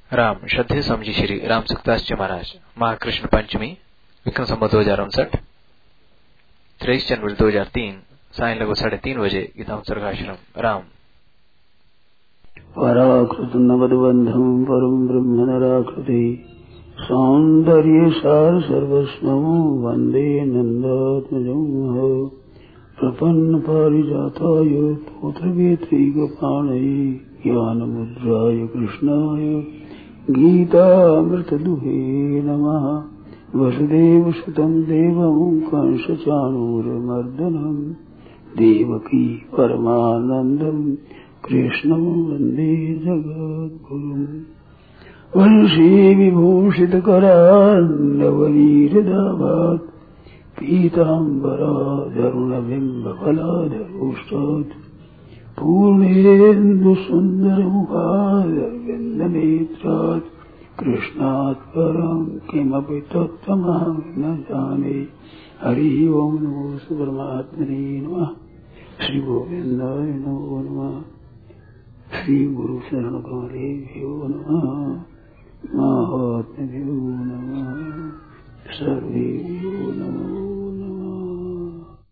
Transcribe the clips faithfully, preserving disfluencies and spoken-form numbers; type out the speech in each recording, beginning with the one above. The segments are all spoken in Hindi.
राम श्रद्धे स्वामी श्री राम सुखदास जी महाराज महाकृष्ण पंचमी विक्रम संवत दो हजार उनसठ तेईस जनवरी दो हजार तीन साय लगभग साढ़े तीन बजे गीता सर्गाश्रम राम। पराकृत नवदबंधम परम ब्रह्म नराकृति सौंदर्य सार सर्वस्वम वंदे नंदात्मजं प्रपन्न पारिजाताय पुत्रवेत्रैकपाणये ज्ञानमुद्राय कृष्णाय गीतामृतदुहे नमः। वसुदेवसुतं देवं कंसचाणूरमर्दनं देवकी परमानन्दं कृष्णं वन्दे जगद्गुरुम्। वंशी विभूषितकरान्नवनीरदाभात् पीताम्बरादरुणबिम्बफलाधरोष्टात् पूर्णेन्दुसुन्दरमुखादरविन्दनेत्रात् कृष्णात् परं किमपि तत्त्वमहं न जाने। हरि ओं नमो परमात्मने नमः। श्री गोविन्दाय नमो नमः। श्री गुरु शरण कमलेभ्यो नमः। महात्म्यो नमः। सर्वेभ्यो नमो नमः।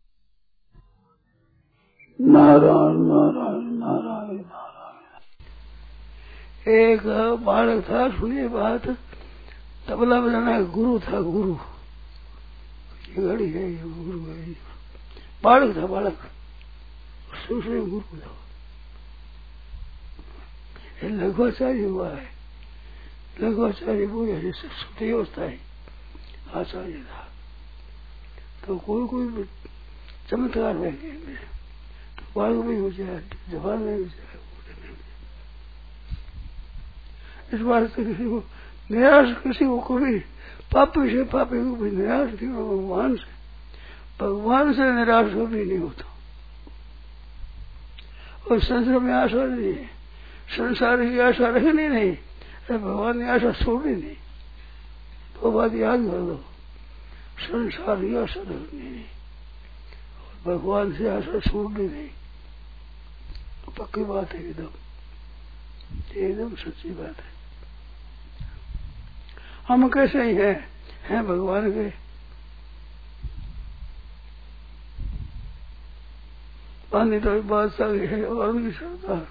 नारायण नारायण नारायण नारायण। एक बालक था, सुनिए बात, तबला बजाना गुरु था, गुरु ये घड़ी है, ये गुरु है। बालक था, बालक दूसरे गुरु था। ये लघुआचार्य हुआ है। लघुआचार्य पूरे जैसे सुती अवस्था है, आचार्य था। तो कोई कोई चमत्कार में तो बालक में हो जाए, जवान में हो जाए। इस बार से किसी को निराश, किसी को कभी पापी से पापी को भी निराश नहीं हो भगवान से। भगवान से निराश कभी नहीं होता। और संसार में आशा नहीं है, संसार की आशा रखनी नहीं, अरे भगवान की आशा छोड़नी नहीं। तो बात याद कर दो, संसार की आशा रखनी नहीं और भगवान से आशा छोड़नी नहीं। पक्की बात है, एकदम एकदम सच्ची बात है। हम कैसे ही हैं, हैं भगवान के। पानी तो बादशाह है और उनकी सरदार।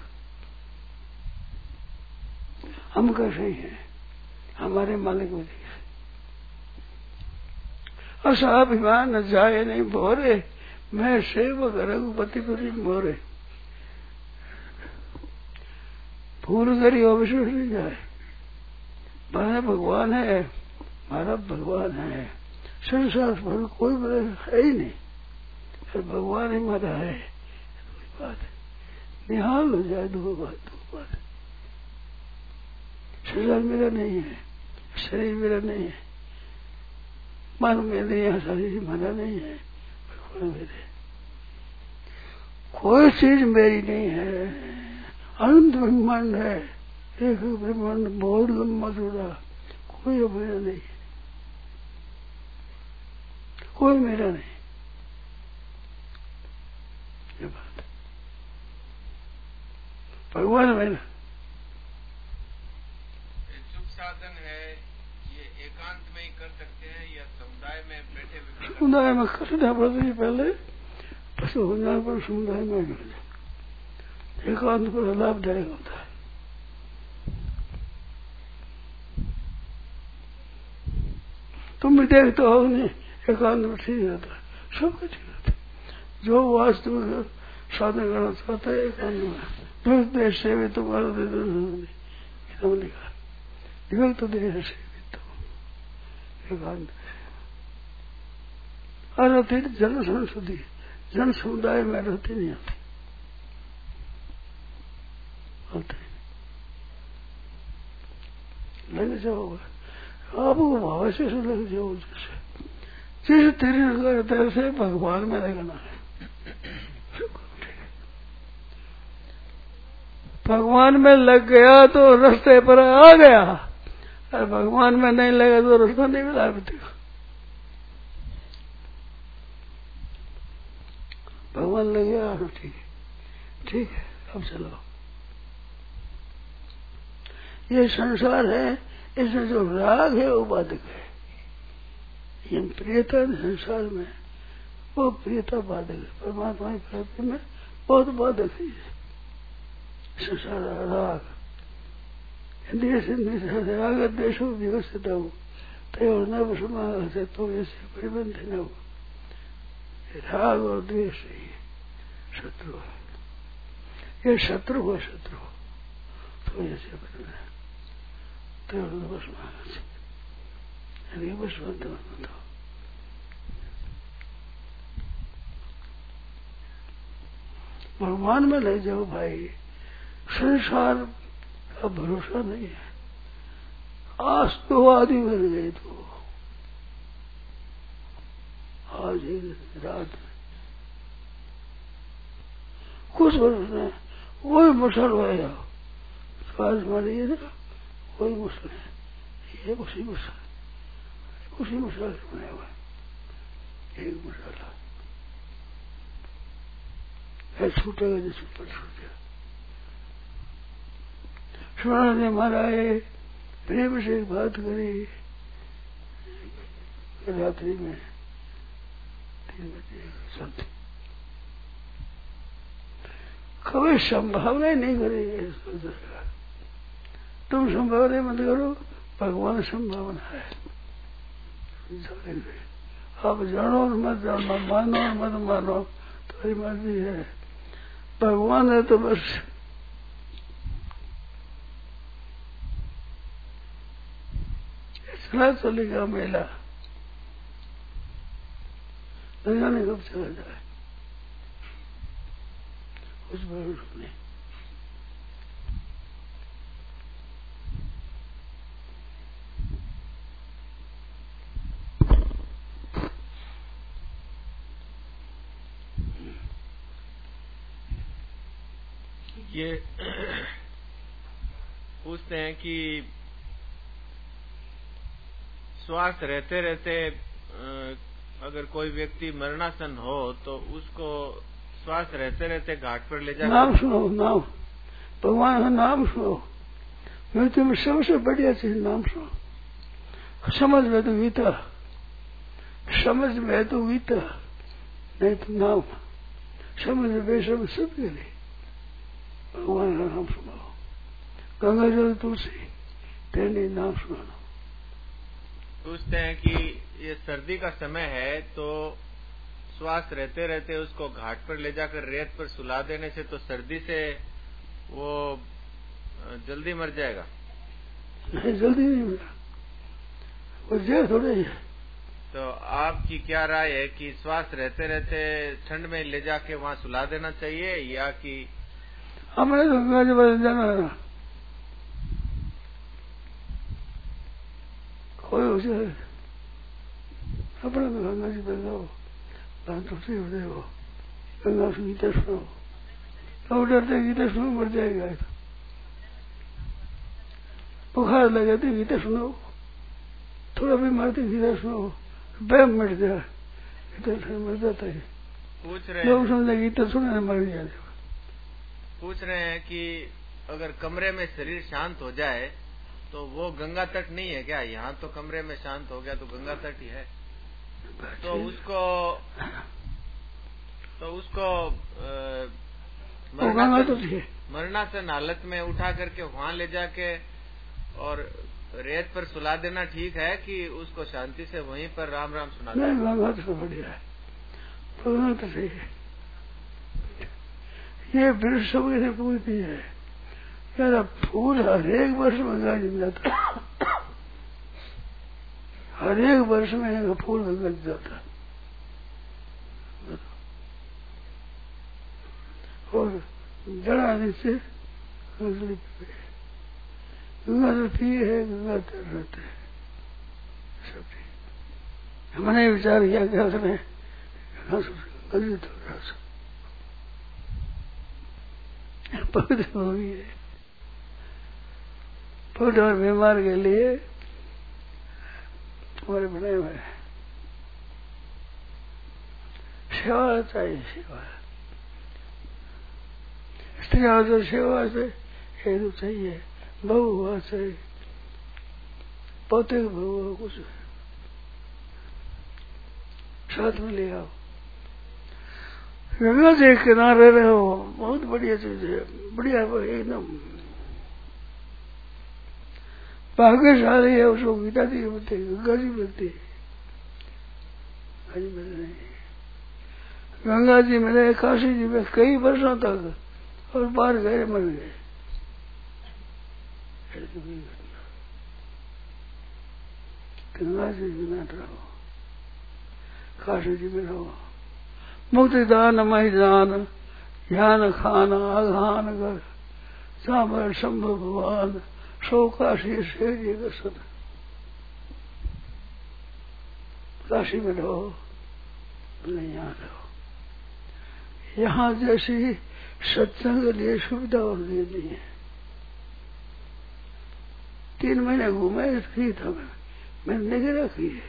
हम कैसे ही हैं, हमारे मालिक में असाभिमान न जाए नहीं भोरे, मैं सेवक रघुपति पति मोरे। फूल करी अवशेष नहीं जाए। मारा भगवान है, मारा भगवान है। संसार पर कोई बड़ा है ही नहीं, फिर भगवान ही मारा है। बात निहाल हो जाए, दो बात दो बात। शरीर मेरा नहीं है, शरीर मेरा नहीं है, मन मेरे यहाँ शरीर मेरा नहीं है, भगवान मेरे। कोई चीज मेरी नहीं है। अनंत ब्रह्मांड है, एक ब्रह्मांड बहुत लंबा चौड़ा, कोई मेरा नहीं, कोई मेरा नहीं। ये बात भगवान मेरा। शुभ साधन है, ये एकांत में ही कर सकते हैं या समुदाय में बैठे हुए? समुदाय में करना पड़ता है पहले, पशु होना पर समुदाय में करना। एकांत पर लाभदायक होता है। तुम भी देखते हो नहीं, एकांत में ठीक रहता है, सब कुछ ठीक रहता है। जो वास्तव में साधन करना चाहता है एकांत में, देश से भी तुम्हारा दे दो लिखा, विभक्त देश से भी तुम एकांत। रहती जन संस्कृति, जन समुदाय में रहती नहीं आती, आते लग जाओगे आपको भाव से लग जाओ। जैसे जैसे तेरे तरह से भगवान में लगना है। भगवान में लग गया तो रास्ते पर आ गया, और भगवान में नहीं लगा तो रास्ता नहीं मिला। भगवान लग गया, ठीक है ठीक है, अब चलो। ये संसार है, इसमें जो राग है वो बाधक है। ये प्रियता संसार में वो प्रियता बाधक है, परमात्मा की प्राप्ति में बहुत बाधक है। संसार राग इंद्रिय सिंधि राग देश विकसित हो तय न समागत तो ऐसे परिबंध न हो। राग और द्वेष ही शत्रु है, ये शत्रु हो शत्रु तो ऐसे बदलना तो बस बस बंद। भगवान में ले जाओ भाई, संसार का भरोसा नहीं है। आज तो आदि बन गए तो आज एक रात कुछ भरोसा वही मुसल हुआ तो आज मारिए ना वही मुसल है, ये उसी मुसल उसी मुसल से बना हुआ एक मसाला है, छूटेगा जिस ऊपर छूटेगा। स्मरण ने महाराज प्रेम से एक बात करी रात्रि में तीन बजे संत कभी संभावना ही नहीं करी। तुम संभावना मत करो, भगवान संभावना है। आप जानो और मत जानो, मानो और मत मानो, तुम्हारी मर्जी है। भगवान है तो बस चला चलेगा मेला, न जाने कब चला जाए कुछ भरोसा नहीं। ये पूछते हैं कि श्वास रहते रहते अगर कोई व्यक्ति मरणासन हो तो उसको श्वास रहते रहते घाट पर ले जाकर नाम सुनो, नाम भगवान का नाम सुनो। मृत्यु में सबसे बढ़िया चीज नाम सुनो। समझ में तो गीता, समझ में तो गीता, नहीं तो नाम। समझ में बेसमझ सब के लिए भगवान का नाम सुनाओ। गंगा जल तुलसी तेरे नाम सुनाओ। पूछते हैं कि ये सर्दी का समय है तो श्वास रहते रहते उसको घाट पर ले जाकर रेत पर सुला देने से तो सर्दी से वो जल्दी मर जाएगा? नहीं, जल्दी नहीं मरा, वो जय थोड़े ही। तो आपकी क्या राय है कि श्वास रहते रहते ठंड में ले जाके वहाँ सुला देना चाहिए या कि हमें तो गंगा जी बदल जाना है कोई उसे अपना तो गंगा जी बदलाओ तुलसी हो जाए, गंगा से गीता सुनो। तो डरते गीता सुनो मर जाएगा। बुखार लगे तो गीता सुनो, थोड़ा बीमार तो गीता सुनो, बैम मर जाए गीता मर जाता है। पूछ रहे लोग समझे गीता सुने मर गया। पूछ रहे हैं कि अगर कमरे में शरीर शांत हो जाए तो वो गंगा तट नहीं है क्या? यहाँ तो कमरे में शांत हो गया तो गंगा तट ही है। तो उसको तो उसको मरणासन हालत में उठा करके वहाँ ले जाके और रेत पर सुला देना ठीक है कि उसको शांति से वहीं पर राम राम सुना देना? गंगा तो बढ़िया है, गंगा तो सही है। ये वृक्ष से पूछती है मेरा फूल हर एक वर्ष में गंगा जी जाता, हर एक वर्ष में एक फूल गंगा जी जाता। और जड़ा नीचे गंगा तो पिए है, गंगा तर रहते है सब ठीक। मैंने विचार किया कि उसने गंगा तो रहा पवित्र होगी है। पवित्र और बीमार के लिए हमारे बने हुए सेवा चाहिए। सेवा स्त्री जो सेवा से हेतु चाहिए, बहु हुआ चाहिए, पोते का बहु हुआ कुछ साथ में ले आओ। गंगा जी किनारे रहो, बहुत बढ़िया चीज है, बढ़िया एकदम भाग्यशाली है। उसको गीता जी मिलती, गंगा जी मिलती, गंगा जी मिल रही, गंगा जी मिले काशी जी में कई वर्षों तक, और बाहर गए मर गए। गंगा जी बिना रहो, काशी जी में रहो। मुक्ति दान मही दान, ध्यान खान आघान कर, सामर शंभु भगवान, सो काशी से ये सद। काशी में रहो, बोले यहाँ रहो। यहाँ जैसी सत्संग के लिए सुविधा और दे दी है। तीन महीने घूमे की था मैं, मैंने नहीं रखी है।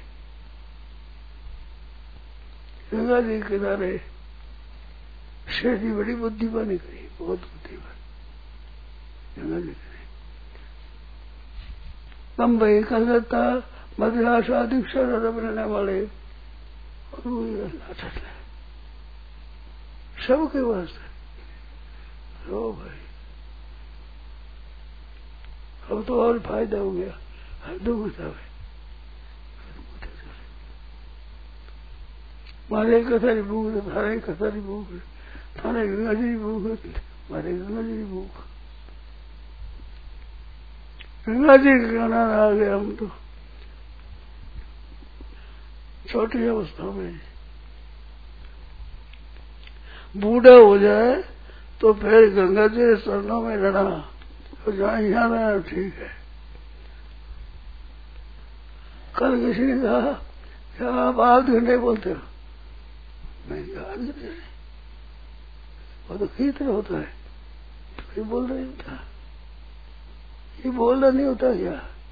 गंगा जी के किनारे शेर जी बड़ी बुद्धिमानी करी, बहुत बुद्धिमान गंगा जी करी। बम्बई कलकत्ता मद्रास आदि शहर रहने वाले और वो नाटक है सबके वास्ते। रो भाई, अब तो और फायदा हो गया, हर दो है मारे कथारी भूख, थारे कथारी भूख, थारे गंगा जी भूख, मारे गंगा जी भूख। गंगा जी के किनारे आ गए हम तो छोटी अवस्था में। बूढ़ा हो जाए तो फिर गंगा जी चरणों में लड़ा, तो जहाँ यहाँ रहना ठीक है। कल किसी ने कहा क्या आप आध घंटे बोलते हो? मैं आध घंटे नहीं, वो तो कीर्तन होता है, तो बोल रही होता, ये बोलना नहीं होता क्या?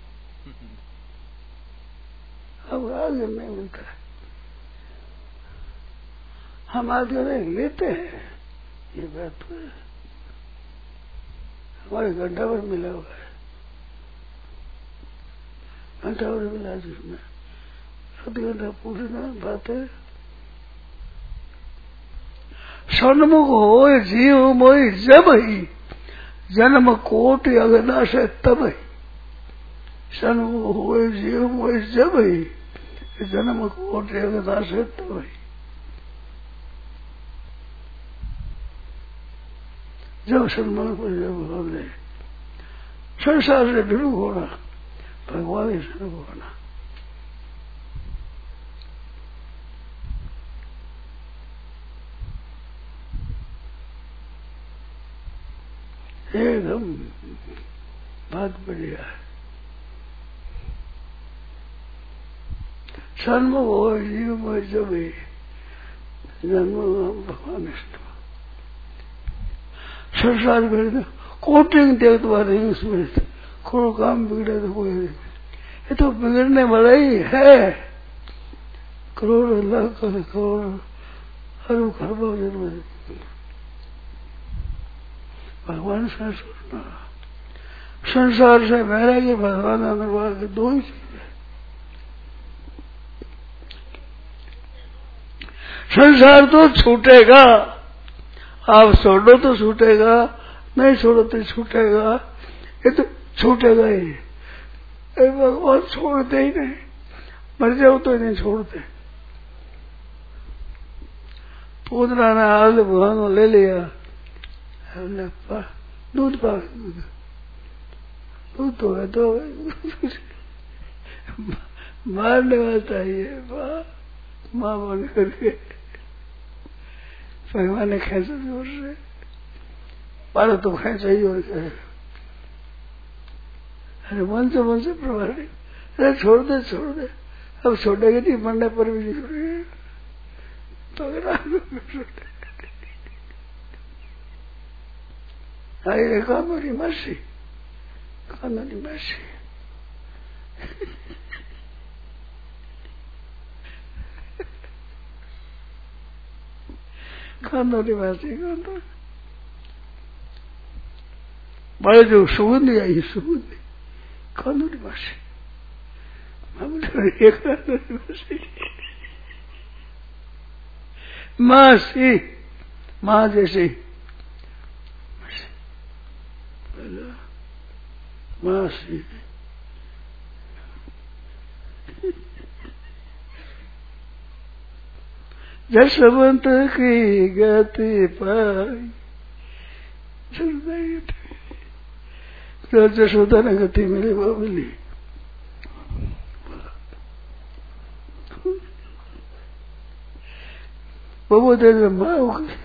अब आध घंटे नहीं मिलता है, हम आध घंटे लेते हैं, ये बात तो है। हमारे घंटा भर मिला हुआ है, घंटा भर मिला जिसमें आध घंटा पूछना बातें। सन्मुख हो जीव मोहि जब ही, जन्म कोटि अगनाश तब ही। सन्मुख हो जीव मोहि जब ही, जन्म कोटि अगनाश तब ही। जब सन्मुख पर जब होने संसार से विमुख होना, भगवान ही सन्मुख होना। एकदम बात बढ़िया है। सन्मुख हो जीव में जब ही, जन्म भगवान संसार में कोटिंग देखते नहीं, उसमें कोई काम बिगड़े तो कोई नहीं, ये तो बिगड़ने वाला ही है। करोड़ लाख करोड़ अरब खरबों जन्म भगवान से सुनना। संसार से वैराग्य भगवान अनुवाद के दो ही चीज है। संसार तो छूटेगा, आप छोड़ो तो छूटेगा, नहीं छोड़ो तो छूटेगा, ये तो छूटेगा ही। भगवान छोड़ते ही नहीं, मर जाओ तो नहीं छोड़ते। पूतना ने हाल भगवान ले लिया, दूध पा दूध दूध तो है तो मारने वाला ये माँ बन करके भगवान ने खेचा जोर से मारा तो खेचा ही और क्या। अरे मन से मन से प्रभारी, अरे छोड़ दे छोड़ दे, अब छोड़ेगा नहीं, मरने पर भी नहीं छोड़ेगा। I come very mercy. Come very mercy. Come very mercy. मारे जो सुगंध आई सुगंध कानूनी मासी मासी मासी माँ जैसी मासी जसवंत की गति पाई जसोदा ने गति मिली वो मिली वो वो दे माँ होगी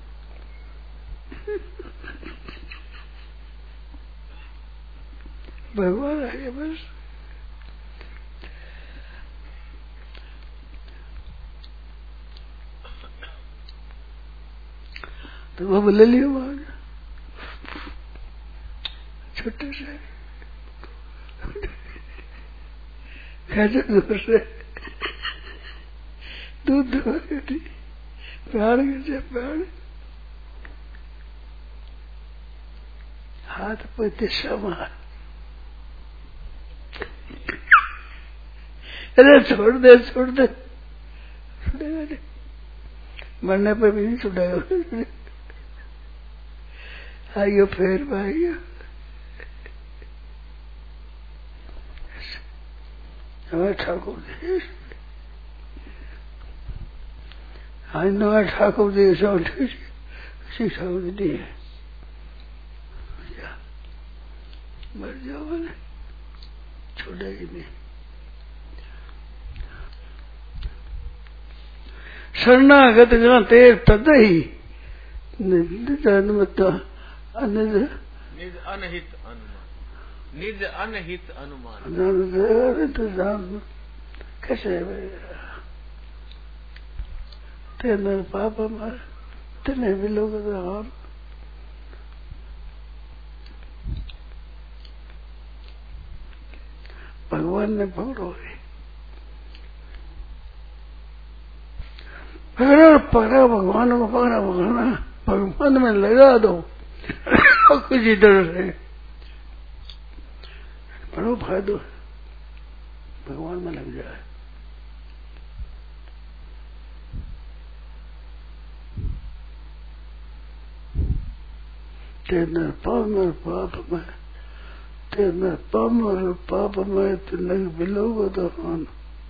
भगवान आ गया बस तो वो ले लिया वहां छोटे से कैसे दूर से दूध प्यार कैसे प्यार हाथ पे समान अरे छोड़ दे छोड़ दे छुड़ेगा नहीं मरने पर भी नहीं छुड़ेगा आइयो फिर आइयो हमारे ठाकुर जी आज नवा ठाकुर जी सब किसी ठाकुर जी नहीं है मर जाओ ना छोड़ेगी नहीं शरणागत जहाँ तेर तद ही निज अनहित अनुमान निज अनहित अनुमान कैसे तेरे पाप हमारे तेने भी लोग और भगवान ने पकड़ो पकड़ा पकड़ा भगवान को पकड़ा पकड़ना भगवान में लगा दो कुछ इधर से बड़ो फायदो भगवान में लग जाए तेरे पाप में पाप में तेरे पाप और पाप में तेरे बिलोग तो हाँ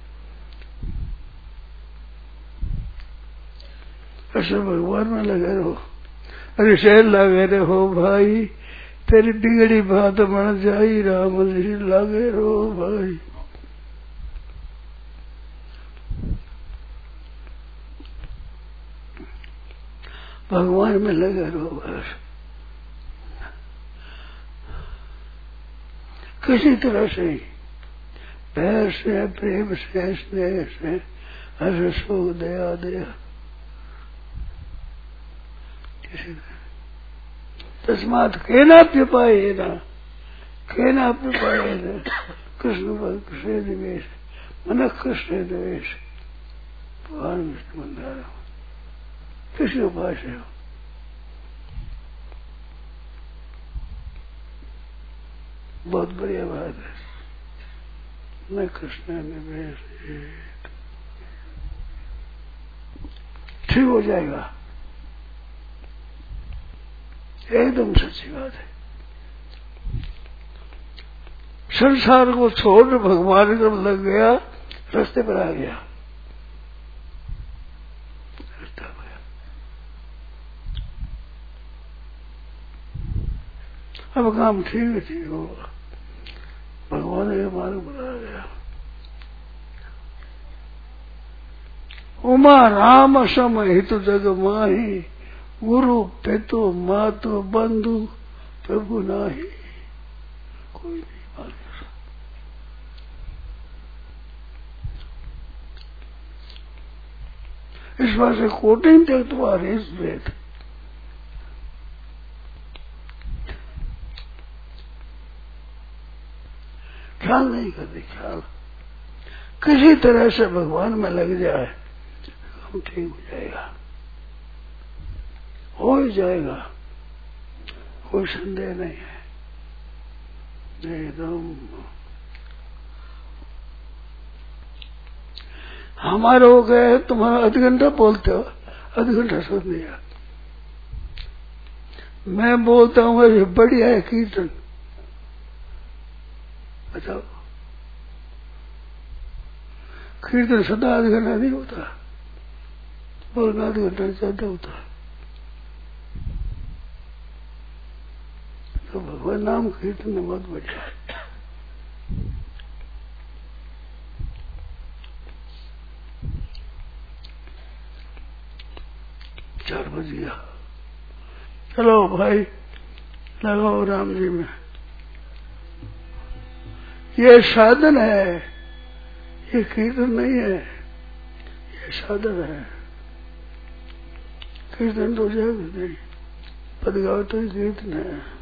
ऐसे भगवान में लगे रहो अरे शहर लगे रहो भाई तेरी बिगड़ी बात बन जाई राम जी लगे रहो भाई भगवान में लगे रहो बस किसी तरह से प्यार से प्रेम से स्नेह से हर्ष सुख दया दया तस्मात केनाप्युपाय न केनाप्युपाय न कृष्ण कृष्ण निवेश मन कृष्ण निवेश भगवान विष्णु मंदार किसी उपाय से हो बहुत बढ़िया बात है मैं कृष्ण निवेश ठीक हो जाएगा एकदम सच्ची बात है संसार को छोड़ भगवान जब लग गया रास्ते पर आ गया रास्ता गया अब काम ठीक ठीक होगा भगवान ने मार्ग बना गया उमा राम सम हित जग माही गुरु पितु मातु बंधु प्रभु नाही कोई नहीं मान इस बात से कोटिन तक तुम्हारे इस वेद ख्याल नहीं करते ख्याल किसी तरह से भगवान में लग जाए हम ठीक हो जाएगा हो ही जाएगा कोई संदेह नहीं है एकदम हमारे हो गए, तुम्हारा आध घंटा बोलते हो, आध घंटा सुन लिया। मैं बोलता हूँ अरे बढ़िया है कीर्तन, बताओ कीर्तन सदा आध घंटा नहीं होता, बोलना आध घंटा ज्यादा होता। तो भगवान नाम कीर्तन में बहुत बढ़िया है। चार बज गया, चलो भाई लगाओ राम जी में। ये साधन है, ये कीर्तन नहीं है, ये साधन है। कीर्तन तो जग नहीं, पद गाओ तो कीर्तन है।